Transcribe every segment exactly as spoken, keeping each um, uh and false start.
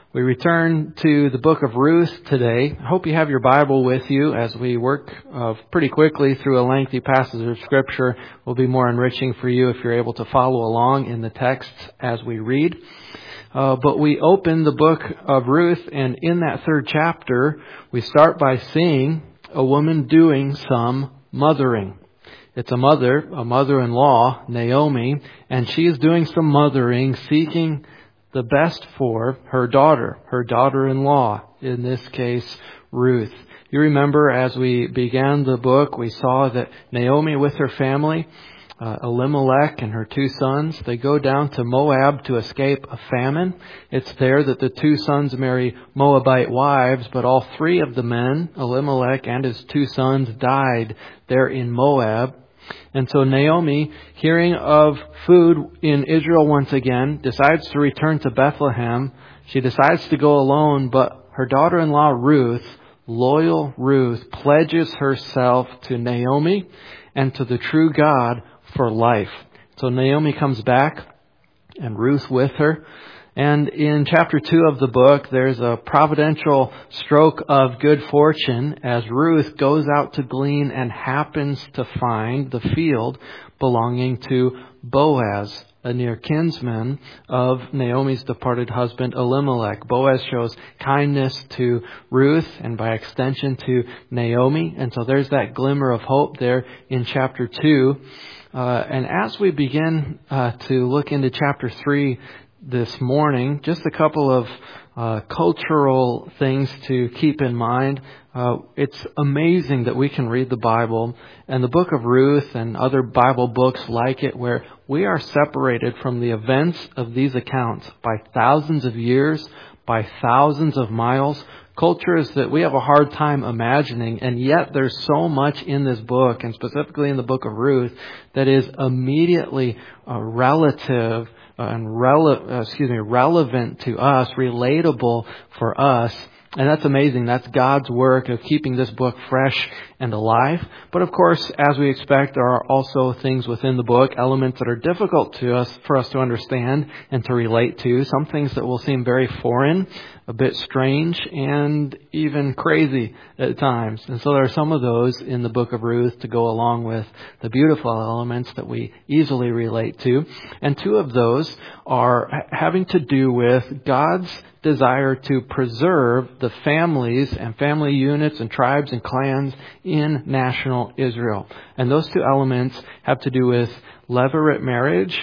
We return to the book of Ruth today. I hope you have your Bible with you as we work uh, pretty quickly through a lengthy passage of Scripture. It will be more enriching for you if you're able to follow along in the texts as we read. Uh, but we open the book of Ruth, and in that third chapter, we start by seeing a woman doing some mothering. It's a mother, a mother-in-law, Naomi, and she is doing some mothering, seeking the best for her daughter, her daughter-in-law, in this case, Ruth. You remember as we began the book, we saw that Naomi with her family, uh, Elimelech and her two sons, they go down to Moab to escape a famine. It's there that the two sons marry Moabite wives, but all three of the men, Elimelech and his two sons, died there in Moab. And so Naomi, hearing of food in Israel once again, decides to return to Bethlehem. She decides to go alone, but her daughter-in-law Ruth, loyal Ruth, pledges herself to Naomi and to the true God for life. So Naomi comes back, and Ruth with her. And in chapter two of the book, there's a providential stroke of good fortune as Ruth goes out to glean and happens to find the field belonging to Boaz, a near kinsman of Naomi's departed husband Elimelech. Boaz shows kindness to Ruth and by extension to Naomi. And so there's that glimmer of hope there in chapter two. Uh, and as we begin uh, to look into chapter three, this morning, just a couple of uh, cultural things to keep in mind. Uh, it's amazing that we can read the Bible and the book of Ruth and other Bible books like it where we are separated from the events of these accounts by thousands of years, by thousands of miles. Cultures that we have a hard time imagining, and yet there's so much in this book, and specifically in the book of Ruth, that is immediately uh, relative and rele- uh, excuse me, relevant to us, relatable for us. And that's amazing. That's God's work of keeping this book fresh and alive. But of course, as we expect, there are also things within the book, elements that are difficult to us, for us to understand and to relate to. Some things that will seem very foreign, a bit strange, and even crazy at times. And so there are some of those in the book of Ruth to go along with the beautiful elements that we easily relate to. And two of those are having to do with God's desire to preserve the families and family units and tribes and clans in national Israel. And those two elements have to do with levirate marriage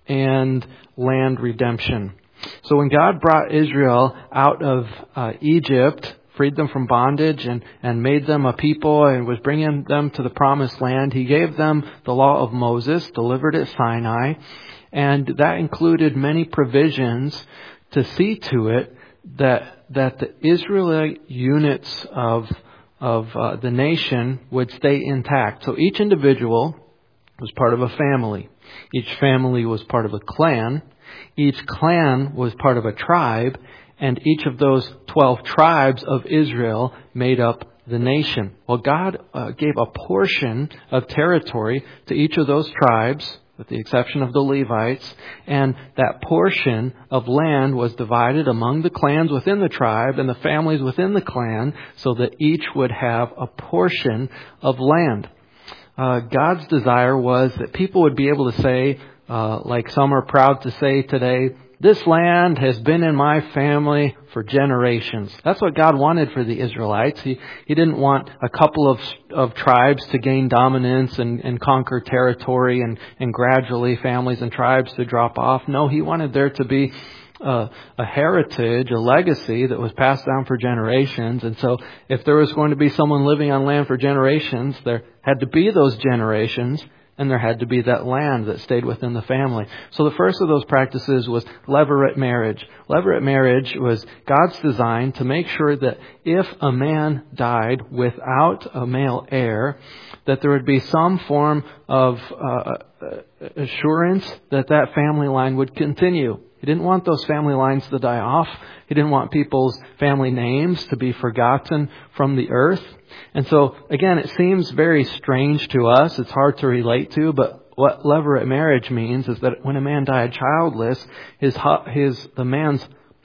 and land redemption. So when God brought Israel out of uh, Egypt, freed them from bondage and, and made them a people and was bringing them to the promised land, He gave them the law of Moses, delivered at Sinai, and that included many provisions to see to it that that the Israelite units of of uh, the nation would stay intact. So each individual was part of a family. Each family was part of a clan. Each clan was part of a tribe. And each of those twelve tribes of Israel made up the nation. Well, God uh, gave a portion of territory to each of those tribes, with the exception of the Levites, and that portion of land was divided among the clans within the tribe and the families within the clan so that each would have a portion of land. Uh, God's desire was that people would be able to say, uh, like some are proud to say today, this land has been in my family for generations. That's what God wanted for the Israelites. He He didn't want a couple of of tribes to gain dominance and, and conquer territory and, and gradually families and tribes to drop off. No, He wanted there to be uh, a heritage, a legacy that was passed down for generations. And so if there was going to be someone living on land for generations, there had to be those generations. And there had to be that land that stayed within the family. So the first of those practices was levirate marriage. Levirate marriage was God's design to make sure that if a man died without a male heir, that there would be some form of uh, assurance that that family line would continue. He didn't want those family lines to die off. He didn't want people's family names to be forgotten from the earth. And so, again, it seems very strange to us. It's hard to relate to, but what levirate marriage means is that when a man died childless, his his the man's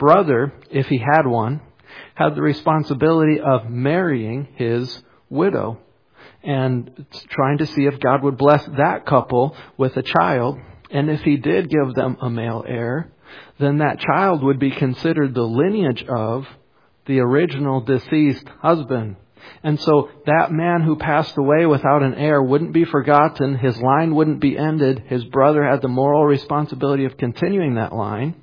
brother, if he had one, had the responsibility of marrying his widow and trying to see if God would bless that couple with a child. And if he did give them a male heir, then that child would be considered the lineage of the original deceased husband. And so that man who passed away without an heir wouldn't be forgotten. His line wouldn't be ended. His brother had the moral responsibility of continuing that line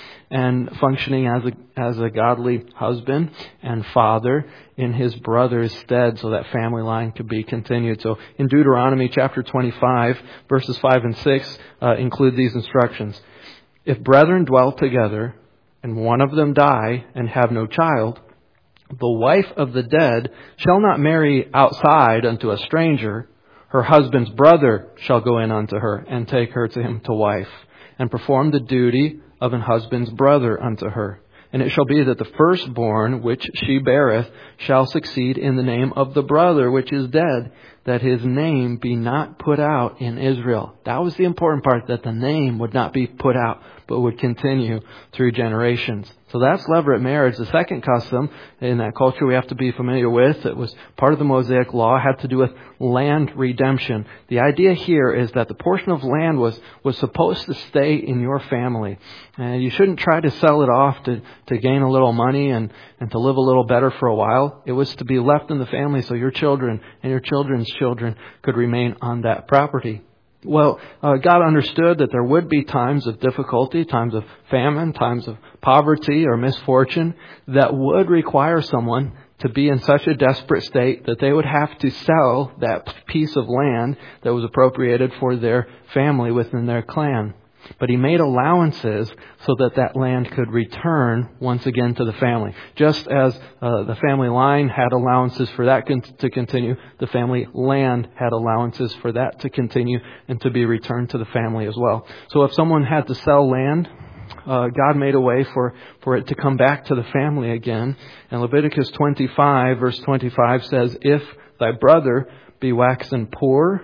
and functioning as a as a godly husband and father in his brother's stead, so that family line could be continued. So in Deuteronomy chapter twenty-five, verses five and six uh, include these instructions. If brethren dwell together, and one of them die and have no child, the wife of the dead shall not marry outside unto a stranger. Her husband's brother shall go in unto her, and take her to him to wife, and perform the duty of an husband's brother unto her. And it shall be that the firstborn which she beareth shall succeed in the name of the brother which is dead, that his name be not put out in Israel. That was the important part, that the name would not be put out, but would continue through generations. So that's levirate marriage. The second custom in that culture we have to be familiar with, it was part of the Mosaic law, had to do with land redemption. The idea here is that the portion of land was, was supposed to stay in your family. And you shouldn't try to sell it off to, to gain a little money and, and to live a little better for a while. It was to be left in the family so your children and your children's children could remain on that property. Well, uh, God understood that there would be times of difficulty, times of famine, times of poverty or misfortune that would require someone to be in such a desperate state that they would have to sell that piece of land that was appropriated for their family within their clan. But he made allowances so that that land could return once again to the family. Just as uh, the family line had allowances for that con- to continue, the family land had allowances for that to continue and to be returned to the family as well. So if someone had to sell land, uh, God made a way for, for it to come back to the family again. And Leviticus twenty-five, verse twenty-five says, if thy brother be waxen poor,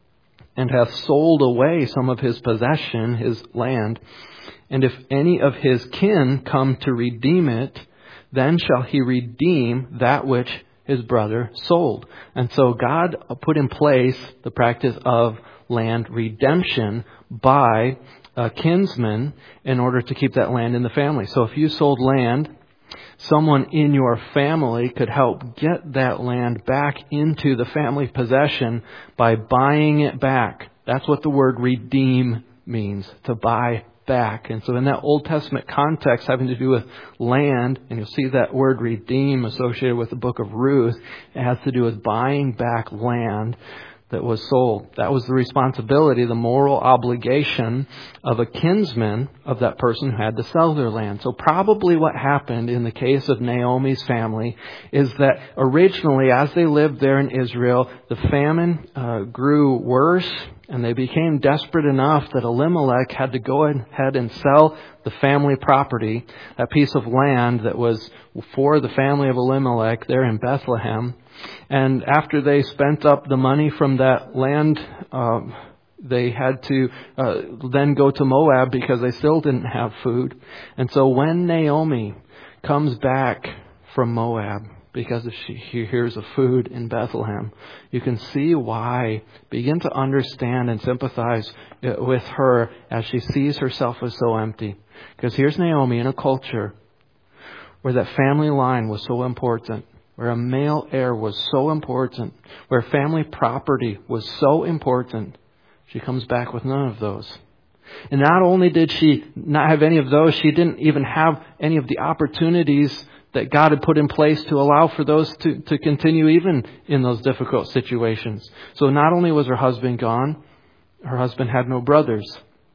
and hath sold away some of his possession, his land, and if any of his kin come to redeem it, then shall he redeem that which his brother sold. And so God put in place the practice of land redemption by a kinsman in order to keep that land in the family. So if you sold land, someone in your family could help get that land back into the family possession by buying it back. That's what the word redeem means, to buy back. And so in that Old Testament context having to do with land, and you'll see that word redeem associated with the book of Ruth, it has to do with buying back land that was sold. That was the responsibility, the moral obligation of a kinsman of that person who had to sell their land. So probably what happened in the case of Naomi's family is that originally, as they lived there in Israel, the famine uh, grew worse, and they became desperate enough that Elimelech had to go ahead and sell the family property, that piece of land that was for the family of Elimelech there in Bethlehem. And after they spent up the money from that land, uh, they had to uh, then go to Moab because they still didn't have food. And so when Naomi comes back from Moab, because she hears of food in Bethlehem, you can see why. Begin to understand and sympathize with her as she sees herself as so empty. Because here's Naomi in a culture where that family line was so important, where a male heir was so important, where family property was so important. She comes back with none of those. And not only did she not have any of those, she didn't even have any of the opportunities that God had put in place to allow for those to, to continue even in those difficult situations. So not only was her husband gone, her husband had no brothers.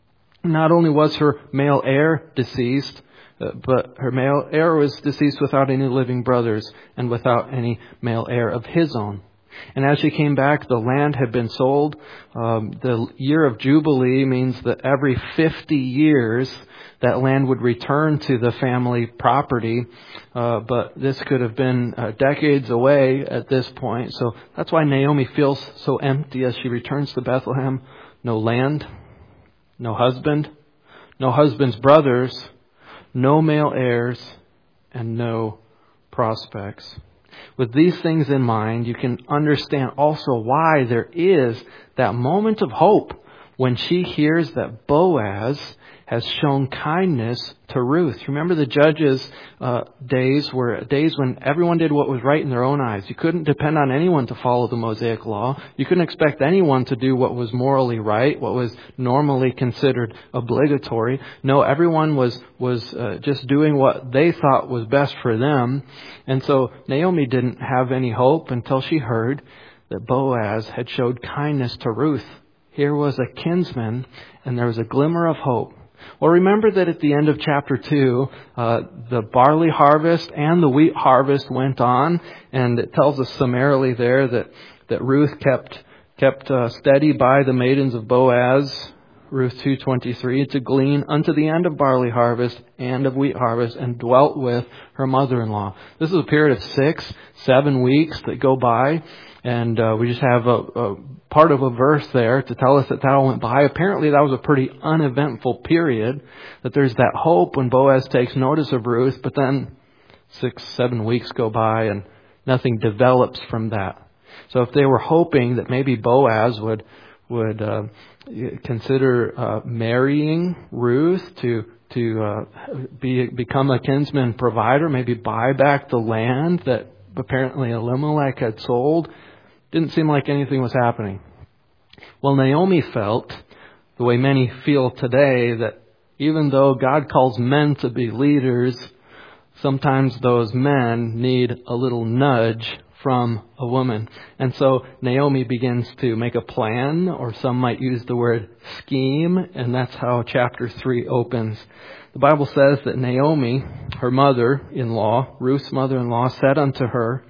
Not only was her male heir deceased, Uh, but her male heir was deceased without any living brothers and without any male heir of his own. And as she came back, the land had been sold. Um, the year of Jubilee means that every fifty years that land would return to the family property. Uh, but this could have been uh, decades away at this point. So that's why Naomi feels so empty as she returns to Bethlehem. No land, no husband, no husband's brothers, no male heirs, and no prospects. With these things in mind, you can understand also why there is that moment of hope when she hears that Boaz has shown kindness to Ruth. Remember, the judges' uh, days were days when everyone did what was right in their own eyes. You couldn't depend on anyone to follow the Mosaic law. You couldn't expect anyone to do what was morally right, what was normally considered obligatory. No, everyone was was uh, just doing what they thought was best for them. And so Naomi didn't have any hope until she heard that Boaz had showed kindness to Ruth. Here was a kinsman, and there was a glimmer of hope. Well, remember that at the end of chapter two, uh, the barley harvest and the wheat harvest went on, and it tells us summarily there that, that Ruth kept kept uh, steady by the maidens of Boaz, Ruth two twenty-three, to glean unto the end of barley harvest and of wheat harvest, and dwelt with her mother-in-law. This is a period of six, seven weeks that go by. And uh, we just have a, a part of a verse there to tell us that that all went by. Apparently that was a pretty uneventful period, that there's that hope when Boaz takes notice of Ruth, but then six, seven weeks go by and nothing develops from that. So if they were hoping that maybe Boaz would would uh, consider uh, marrying Ruth to to uh, be become a kinsman provider, maybe buy back the land that apparently Elimelech had sold, didn't seem like anything was happening. Well, Naomi felt, the way many feel today, that even though God calls men to be leaders, sometimes those men need a little nudge from a woman. And so Naomi begins to make a plan, or some might use the word scheme, and that's how chapter three opens. The Bible says that Naomi, her mother-in-law, Ruth's mother-in-law, said unto her,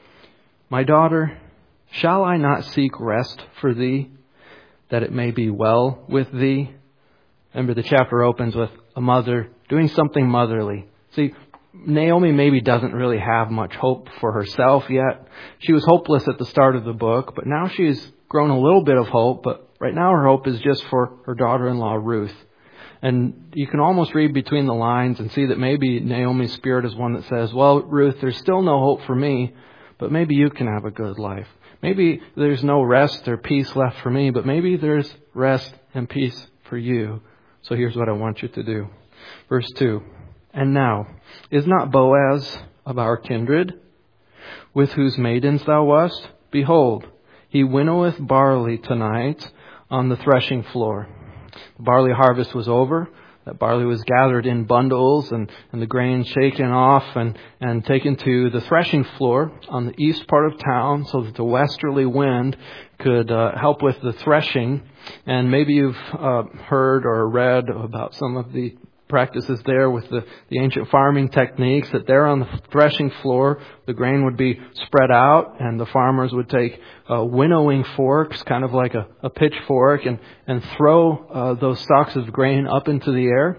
My daughter, shall I not seek rest for thee, that it may be well with thee? Remember, the chapter opens with a mother doing something motherly. See, Naomi maybe doesn't really have much hope for herself yet. She was hopeless at the start of the book, but now she's grown a little bit of hope. But right now her hope is just for her daughter-in-law, Ruth. And you can almost read between the lines and see that maybe Naomi's spirit is one that says, well, Ruth, there's still no hope for me, but maybe you can have a good life. Maybe there's no rest or peace left for me, but maybe there's rest and peace for you. So here's what I want you to do. Verse two. And now, is not Boaz of our kindred, with whose maidens thou wast? Behold, he winnoweth barley tonight on the threshing floor. The barley harvest was over. That barley was gathered in bundles and, and the grain shaken off and, and taken to the threshing floor on the east part of town so that the westerly wind could uh, help with the threshing. And maybe you've uh, heard or read about some of the practices there with the, the ancient farming techniques, that there on the threshing floor, the grain would be spread out and the farmers would take uh, winnowing forks, kind of like a, a pitchfork, and, and throw uh, those stalks of grain up into the air.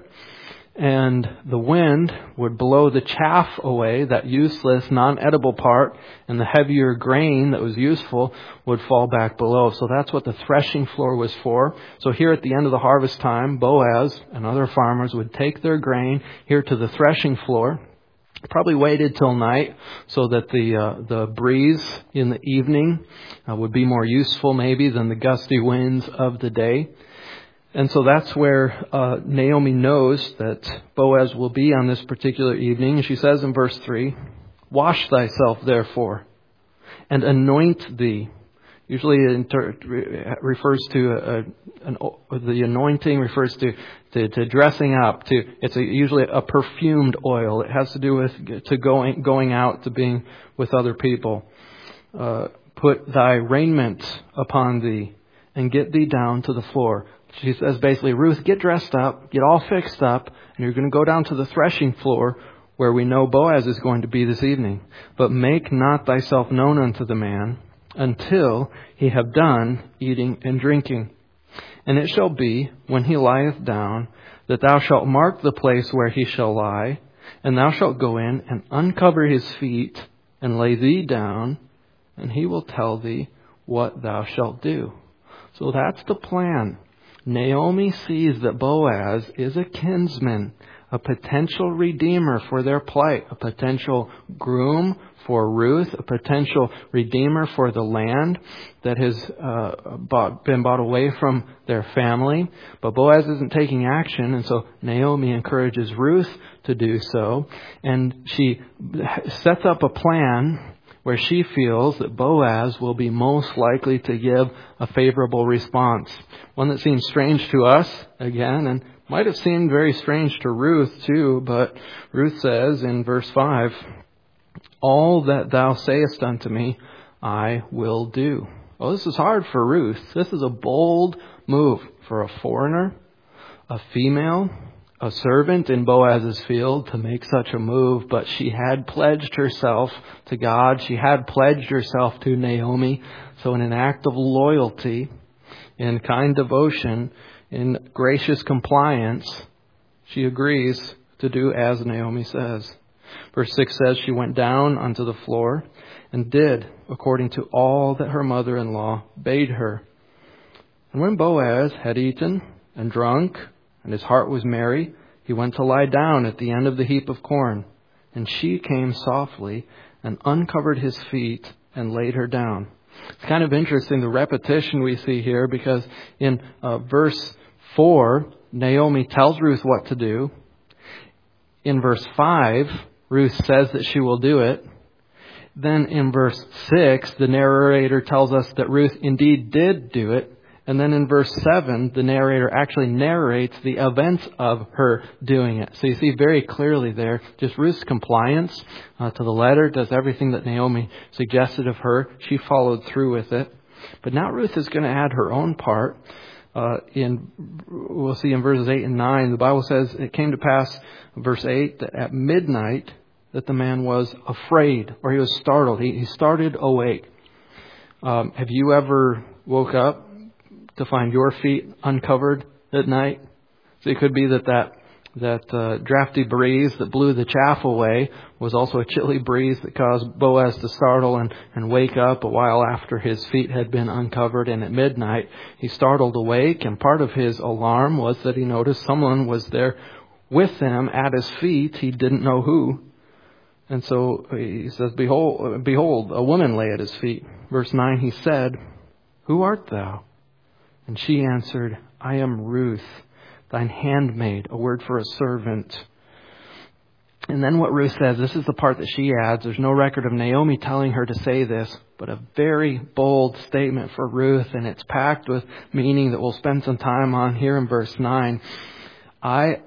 And the wind would blow the chaff away, that useless, non-edible part, and the heavier grain that was useful would fall back below. So that's what the threshing floor was for. So here at the end of the harvest time, Boaz and other farmers would take their grain here to the threshing floor, probably waited till night so that the uh, the breeze in the evening uh, would be more useful maybe than the gusty winds of the day. And so that's where uh, Naomi knows that Boaz will be on this particular evening. She says in verse three, Wash thyself therefore, and anoint thee. Usually it inter- refers to a, a, an, the anointing refers to, to, to dressing up. To it's a, usually a perfumed oil. It has to do with to going going out, to being with other people. Uh, Put thy raiment upon thee, and get thee down to the floor. She says basically, Ruth, get dressed up, get all fixed up, and you're going to go down to the threshing floor where we know Boaz is going to be this evening. But make not thyself known unto the man until he have done eating and drinking. And it shall be, when he lieth down, that thou shalt mark the place where he shall lie, and thou shalt go in and uncover his feet, and lay thee down, and he will tell thee what thou shalt do. So that's the plan. Naomi sees that Boaz is a kinsman, a potential redeemer for their plight, a potential groom for Ruth, a potential redeemer for the land that has uh, bought, been bought away from their family. But Boaz isn't taking action, and so Naomi encourages Ruth to do so. And she sets up a plan where she feels that Boaz will be most likely to give a favorable response. One that seems strange to us, again, and might have seemed very strange to Ruth too, but Ruth says in verse five, "All that thou sayest unto me, I will do." Well, this is hard for Ruth. This is a bold move for a foreigner, a female, a servant in Boaz's field to make such a move, but she had pledged herself to God. She had pledged herself to Naomi. So in an act of loyalty, in kind devotion, in gracious compliance, she agrees to do as Naomi says. Verse six says, "She went down onto the floor and did according to all that her mother-in-law bade her. And when Boaz had eaten and drunk, and his heart was merry, he went to lie down at the end of the heap of corn. And she came softly and uncovered his feet and laid her down." It's kind of interesting, the repetition we see here, because in uh, verse four, Naomi tells Ruth what to do. In verse five, Ruth says that she will do it. Then in verse six, the narrator tells us that Ruth indeed did do it. And then in verse seven, the narrator actually narrates the events of her doing it. So you see very clearly there, just Ruth's compliance uh, to the letter, does everything that Naomi suggested of her. She followed through with it. But now Ruth is going to add her own part. Uh, in we'll see in verses eight and nine, the Bible says it came to pass, verse eight, that at midnight that the man was afraid, or he was startled. He, he started awake. Um, have you ever woke up to find your feet uncovered at night? So it could be that that, that uh, drafty breeze that blew the chaff away was also a chilly breeze that caused Boaz to startle and, and wake up a while after his feet had been uncovered. And at midnight, he startled awake, and part of his alarm was that he noticed someone was there with him at his feet. He didn't know who. And so he says, Behold, behold, a woman lay at his feet. Verse nine, he said, "Who art thou?" And she answered, "I am Ruth, thine handmaid," a word for a servant. And then what Ruth says, this is the part that she adds. There's no record of Naomi telling her to say this, but a very bold statement for Ruth, and it's packed with meaning that we'll spend some time on here in verse nine. "I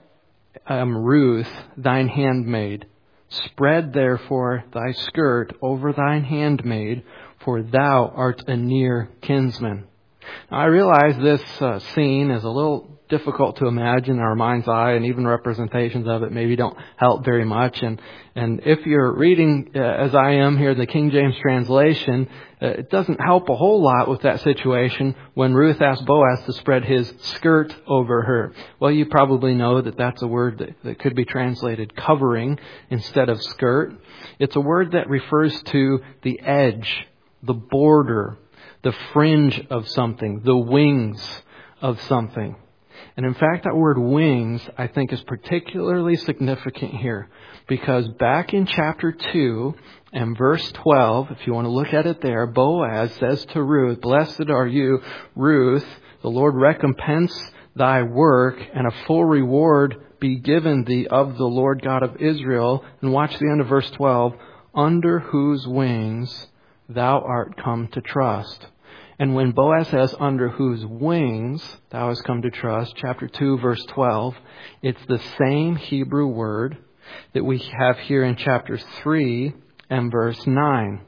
am Ruth, thine handmaid. Spread therefore thy skirt over thine handmaid, for thou art a near kinsman." Now, I realize this uh, scene is a little difficult to imagine in our mind's eye, and even representations of it maybe don't help very much. And and if you're reading, uh, as I am here, the King James translation, uh, it doesn't help a whole lot with that situation when Ruth asked Boaz to spread his skirt over her. Well, you probably know that that's a word that, that could be translated covering instead of skirt. It's a word that refers to the edge, the border, the fringe of something, the wings of something. And in fact, that word wings, I think, is particularly significant here, because back in chapter two and verse twelve, if you want to look at it there, Boaz says to Ruth, "Blessed are you, Ruth, the Lord recompense thy work, and a full reward be given thee of the Lord God of Israel." And watch the end of verse twelve, "Under whose wings thou art come to trust." And when Boaz says, "Under whose wings thou hast come to trust," chapter two, verse twelve, it's the same Hebrew word that we have here in chapter three and verse nine.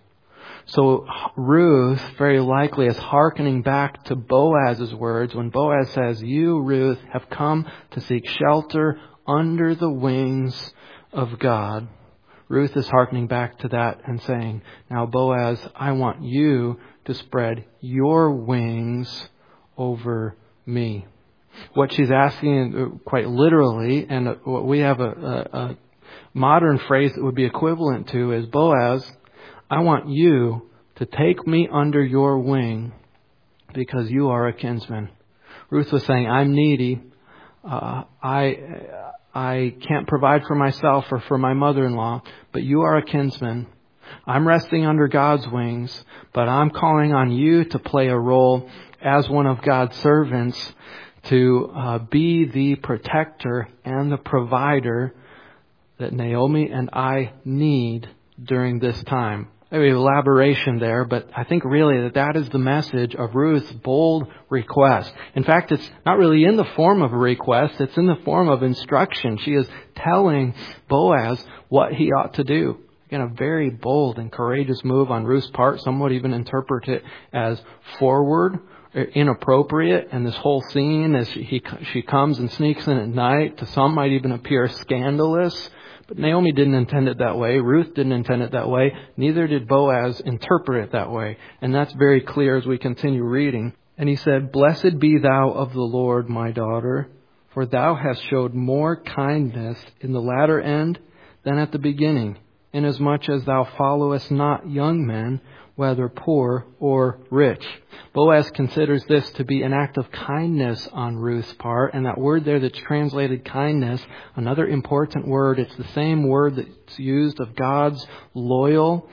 So Ruth very likely is hearkening back to Boaz's words when Boaz says, "You, Ruth, have come to seek shelter under the wings of God." Ruth is hearkening back to that and saying, "Now, Boaz, I want you to spread your wings over me." What she's asking quite literally, and what we have a, a, a modern phrase that would be equivalent to, is, "Boaz, I want you to take me under your wing because you are a kinsman." Ruth was saying, "I'm needy. Uh, I I can't provide for myself or for my mother-in-law, but you are a kinsman. I'm resting under God's wings, but I'm calling on you to play a role as one of God's servants to uh, be the protector and the provider that Naomi and I need during this time. Maybe elaboration there, but I think really that that is the message of Ruth's bold request. In fact, it's not really in the form of a request, it's in the form of instruction. She is telling Boaz what he ought to do. Again, a very bold and courageous move on Ruth's part. Some would even interpret it as forward, inappropriate, and this whole scene as she, he, she comes and sneaks in at night, to some might even appear scandalous. But Naomi didn't intend it that way. Ruth didn't intend it that way. Neither did Boaz interpret it that way. And that's very clear as we continue reading. And he said, "Blessed be thou of the Lord, my daughter, for thou hast showed more kindness in the latter end than at the beginning, inasmuch as thou followest not young men, whether poor or rich." Boaz considers this to be an act of kindness on Ruth's part. And that word there that's translated kindness, another important word, it's the same word that's used of God's loyal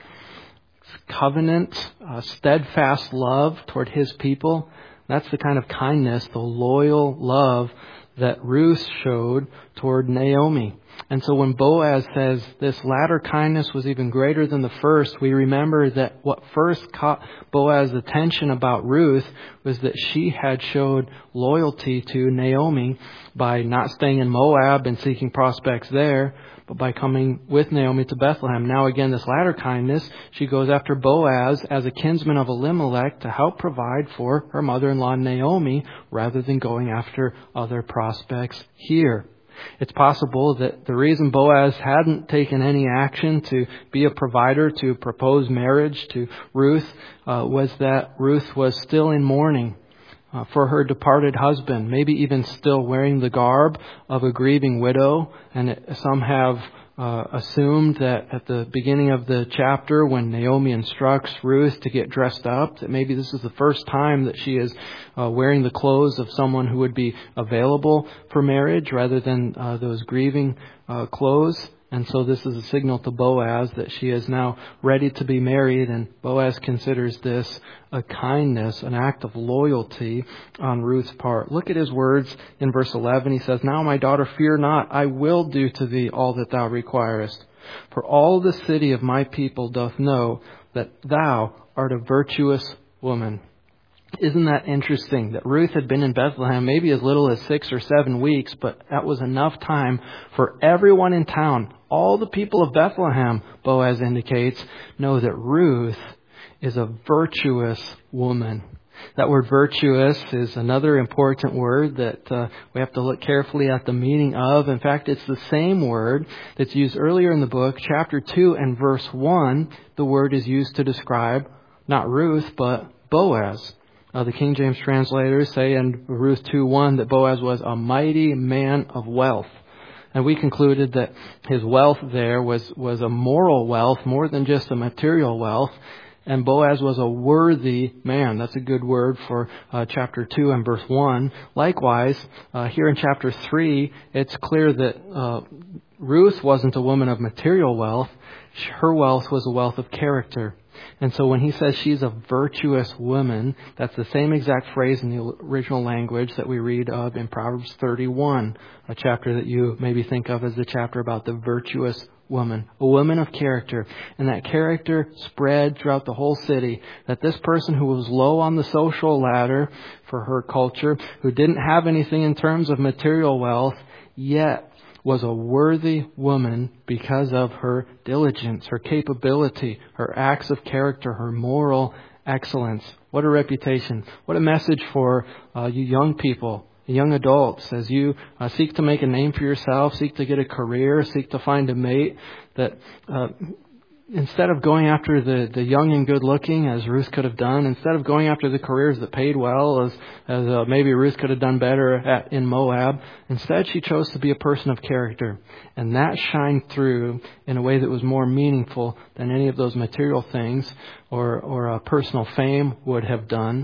covenant, uh, steadfast love toward His people. That's the kind of kindness, the loyal love that Ruth showed toward Naomi. And so when Boaz says this latter kindness was even greater than the first, we remember that what first caught Boaz's attention about Ruth was that she had showed loyalty to Naomi by not staying in Moab and seeking prospects there, but by coming with Naomi to Bethlehem. Now again, this latter kindness, she goes after Boaz as a kinsman of Elimelech to help provide for her mother-in-law Naomi rather than going after other prospects here. It's possible that the reason Boaz hadn't taken any action to be a provider, to propose marriage to Ruth, uh, was that Ruth was still in mourning uh, for her departed husband, maybe even still wearing the garb of a grieving widow. And it, some have uh, assumed that at the beginning of the chapter, when Naomi instructs Ruth to get dressed up, that maybe this is the first time that she is uh, wearing the clothes of someone who would be available for marriage rather than uh, those grieving uh, clothes. And so this is a signal to Boaz that she is now ready to be married. And Boaz considers this a kindness, an act of loyalty on Ruth's part. Look at his words in verse eleven. He says, "Now, my daughter, fear not. I will do to thee all that thou requirest. For all the city of my people doth know that thou art a virtuous woman." Isn't that interesting that Ruth had been in Bethlehem maybe as little as six or seven weeks, but that was enough time for everyone in town, all the people of Bethlehem, Boaz indicates, know that Ruth is a virtuous woman. That word virtuous is another important word that uh, we have to look carefully at the meaning of. In fact, it's the same word that's used earlier in the book, chapter two and verse one. The word is used to describe not Ruth, but Boaz. Uh, the King James translators say in Ruth two one that Boaz was a mighty man of wealth. And we concluded that his wealth there was, was a moral wealth more than just a material wealth. And Boaz was a worthy man. That's a good word for uh, chapter two and verse one. Likewise, uh, here in chapter three, it's clear that uh, Ruth wasn't a woman of material wealth. Her wealth was a wealth of character. And so when he says she's a virtuous woman, that's the same exact phrase in the original language that we read of in Proverbs thirty-one, a chapter that you maybe think of as the chapter about the virtuous woman, a woman of character. And that character spread throughout the whole city, that this person who was low on the social ladder for her culture, who didn't have anything in terms of material wealth, yet was a worthy woman because of her diligence, her capability, her acts of character, her moral excellence. What a reputation. What a message for uh, you young people, young adults, as you uh, seek to make a name for yourself, seek to get a career, seek to find a mate, that uh, instead of going after the, the young and good looking, as Ruth could have done, instead of going after the careers that paid well, as, as uh, maybe Ruth could have done better at, in Moab, instead she chose to be a person of character. And that shined through in a way that was more meaningful than any of those material things or, or uh, personal fame would have done.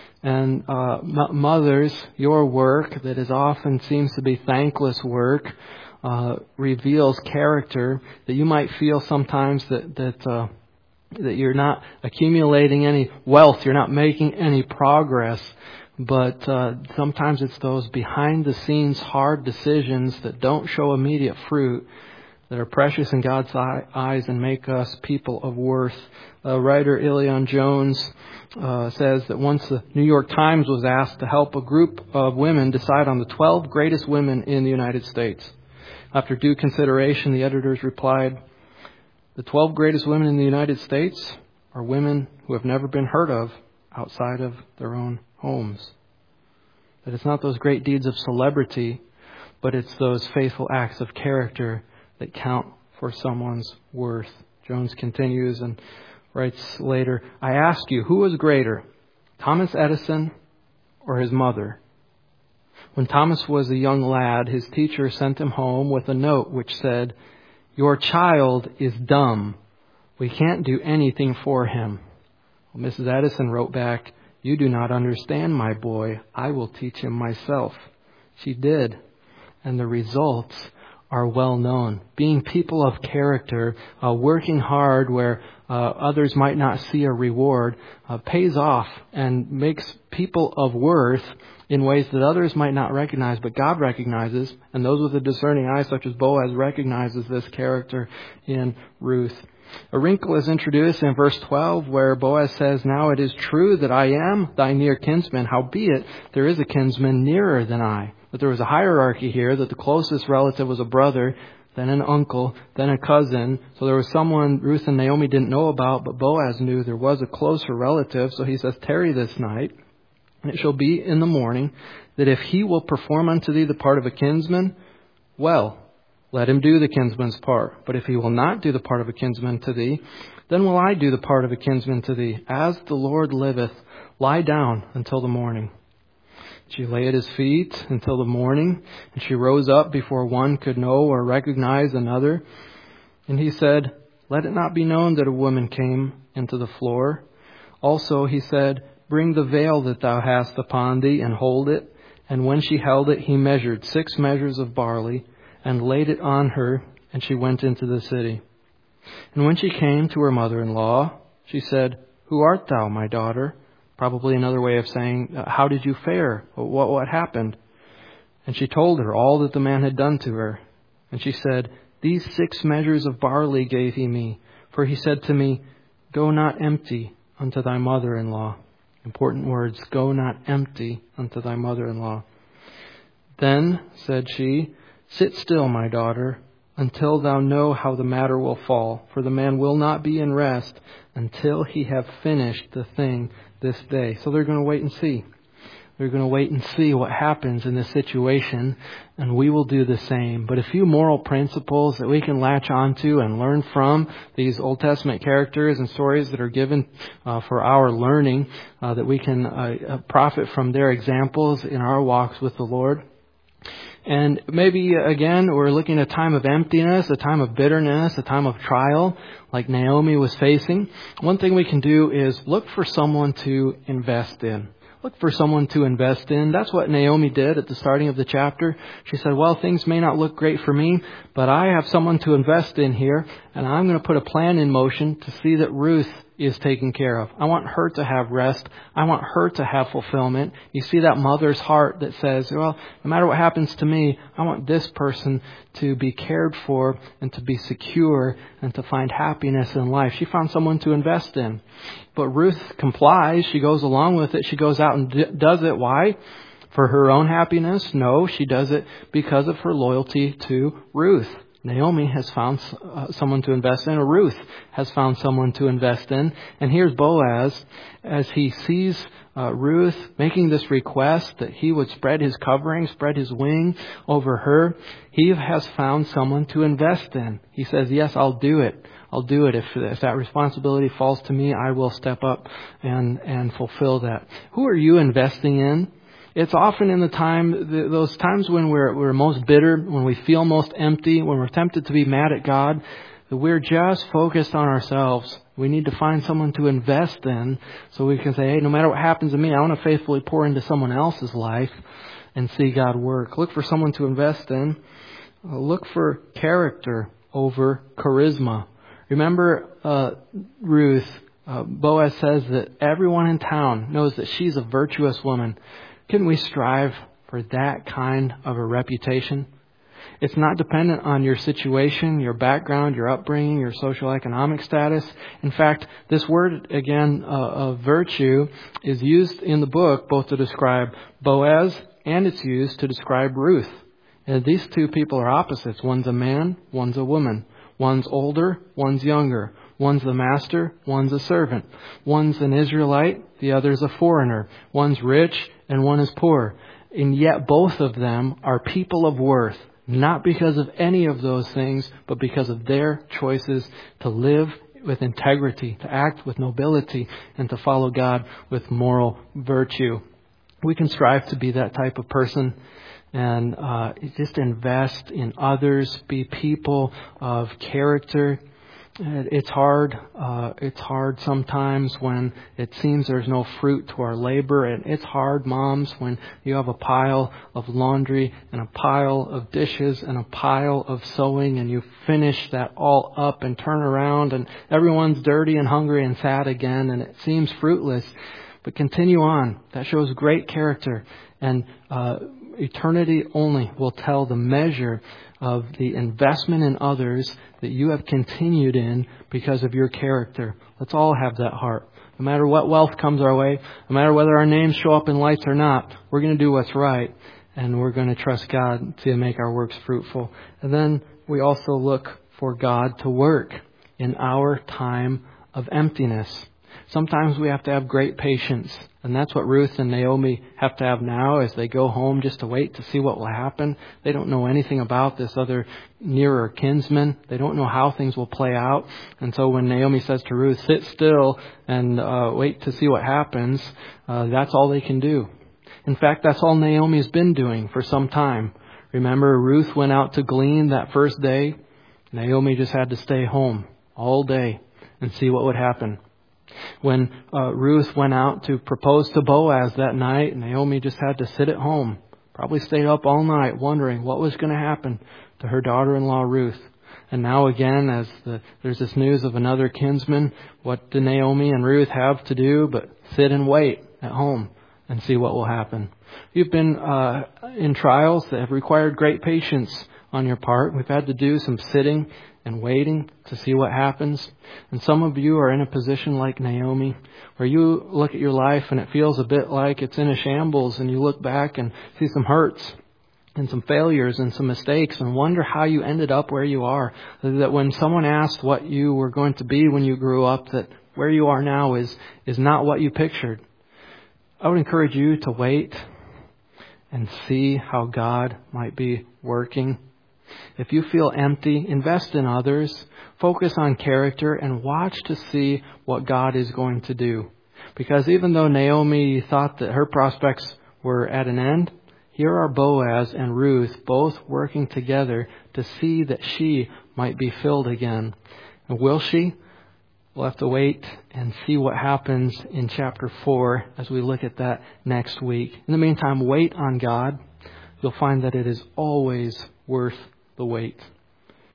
And uh, m- mothers, your work that is often seems to be thankless work, uh, reveals character, that you might feel sometimes that, that, uh, that you're not accumulating any wealth, you're not making any progress. But uh, sometimes it's those behind-the-scenes hard decisions that don't show immediate fruit that are precious in God's eyes and make us people of worth. Uh, writer Ilion Jones uh, says that once the New York Times was asked to help a group of women decide on the twelve greatest women in the United States. After due consideration, the editors replied, "The twelve greatest women in the United States are women who have never been heard of outside of their own homes." That it's not those great deeds of celebrity, but it's those faithful acts of character that count for someone's worth. Jones continues and writes later, "I ask you, who was greater, Thomas Edison or his mother? When Thomas was a young lad, his teacher sent him home with a note which said, 'Your child is dumb. We can't do anything for him.' Well, Missus Edison wrote back, 'You do not understand, my boy. I will teach him myself.' She did, and the results are well known. Being people of character, uh, working hard where uh, others might not see a reward, uh, pays off and makes people of worth in ways that others might not recognize, but God recognizes, and those with a discerning eye, such as Boaz, recognizes this character in Ruth. A wrinkle is introduced in verse twelve where Boaz says, "Now it is true that I am thy near kinsman, howbeit there is a kinsman nearer than I." But there was a hierarchy here, that the closest relative was a brother, then an uncle, then a cousin. So there was someone Ruth and Naomi didn't know about, but Boaz knew there was a closer relative. So he says, "Tarry this night, and it shall be in the morning, that if he will perform unto thee the part of a kinsman, well, let him do the kinsman's part. But if he will not do the part of a kinsman to thee, then will I do the part of a kinsman to thee. As the Lord liveth, lie down until the morning." She lay at his feet until the morning, and she rose up before one could know or recognize another. And he said, "Let it not be known that a woman came into the floor." Also he said, "Bring the veil that thou hast upon thee, and hold it." And when she held it, he measured six measures of barley, and laid it on her, and she went into the city. And when she came to her mother-in-law, she said, "Who art thou, my daughter?" Probably another way of saying, "How did you fare? What, what happened?" And she told her all that the man had done to her. And she said, "These six measures of barley gave he me. For he said to me, 'Go not empty unto thy mother-in-law.'" Important words, "Go not empty unto thy mother-in-law." "Then," said she, "sit still, my daughter, until thou know how the matter will fall. For the man will not be in rest until he have finished the thing this day." So they're going to wait and see. They're going to wait and see what happens in this situation, and we will do the same. But a few moral principles that we can latch onto and learn from these Old Testament characters and stories that are given uh, for our learning, uh, that we can uh, profit from their examples in our walks with the Lord. And maybe, again, we're looking at a time of emptiness, a time of bitterness, a time of trial, like Naomi was facing. One thing we can do is look for someone to invest in. Look for someone to invest in. That's what Naomi did at the starting of the chapter. She said, "Well, things may not look great for me, but I have someone to invest in here, and I'm going to put a plan in motion to see that Ruth is taken care of. I want her to have rest. I want her to have fulfillment." You see that mother's heart that says, "Well, no matter what happens to me, I want this person to be cared for and to be secure and to find happiness in life." She found someone to invest in. But Ruth complies. She goes along with it. She goes out and d- does it. Why? For her own happiness? No, she does it because of her loyalty to Ruth. Naomi has found uh, someone to invest in, or Ruth has found someone to invest in. And here's Boaz, as he sees uh, Ruth making this request that he would spread his covering, spread his wing over her. He has found someone to invest in. He says, "Yes, I'll do it. I'll do it. If, if that responsibility falls to me, I will step up and, and fulfill that." Who are you investing in? It's often in the time, those times when we're, we're most bitter, when we feel most empty, when we're tempted to be mad at God, that we're just focused on ourselves. We need to find someone to invest in so we can say, "Hey, no matter what happens to me, I want to faithfully pour into someone else's life and see God work." Look for someone to invest in. Uh, look for character over charisma. Remember uh, Ruth, uh, Boaz says that everyone in town knows that she's a virtuous woman. Couldn't we strive for that kind of a reputation? It's not dependent on your situation, your background, your upbringing, your social economic status. In fact, this word, again, uh, of virtue is used in the book both to describe Boaz and it's used to describe Ruth. And these two people are opposites. One's a man, one's a woman. One's older, one's younger. One's the master, one's a servant. One's an Israelite, the other's a foreigner. One's rich and one is poor. And yet both of them are people of worth. Not because of any of those things, but because of their choices to live with integrity, to act with nobility, and to follow God with moral virtue. We can strive to be that type of person and uh, just invest in others, be people of character. It's hard. Uh, it's hard sometimes when it seems there's no fruit to our labor. And it's hard, moms, when you have a pile of laundry and a pile of dishes and a pile of sewing and you finish that all up and turn around and everyone's dirty and hungry and sad again and it seems fruitless. But continue on. That shows great character. And uh, eternity only will tell the measure of the investment in others that you have continued in because of your character. Let's all have that heart. No matter what wealth comes our way, no matter whether our names show up in lights or not, we're going to do what's right, and we're going to trust God to make our works fruitful. And then we also look for God to work in our time of emptiness. Sometimes we have to have great patience. And that's what Ruth and Naomi have to have now as they go home just to wait to see what will happen. They don't know anything about this other nearer kinsman. They don't know how things will play out. And so when Naomi says to Ruth, sit still and uh, wait to see what happens, uh, that's all they can do. In fact, that's all Naomi's been doing for some time. Remember, Ruth went out to glean that first day. Naomi just had to stay home all day and see what would happen. When uh, Ruth went out to propose to Boaz that night, Naomi just had to sit at home. Probably stayed up all night wondering what was going to happen to her daughter-in-law Ruth. And now again, as the, there's this news of another kinsman, what do Naomi and Ruth have to do but sit and wait at home and see what will happen? You've been uh, in trials that have required great patience on your part. We've had to do some sitting and waiting to see what happens. And some of you are in a position like Naomi, where you look at your life and it feels a bit like it's in a shambles, and you look back and see some hurts and some failures and some mistakes and wonder how you ended up where you are. That when someone asked what you were going to be when you grew up, that where you are now is, is not what you pictured. I would encourage you to wait and see how God might be working. If you feel empty, invest in others, focus on character, and watch to see what God is going to do. Because even though Naomi thought that her prospects were at an end, here are Boaz and Ruth both working together to see that she might be filled again. And will she? We'll have to wait and see what happens in chapter four as we look at that next week. In the meantime, wait on God. You'll find that it is always worth the wait.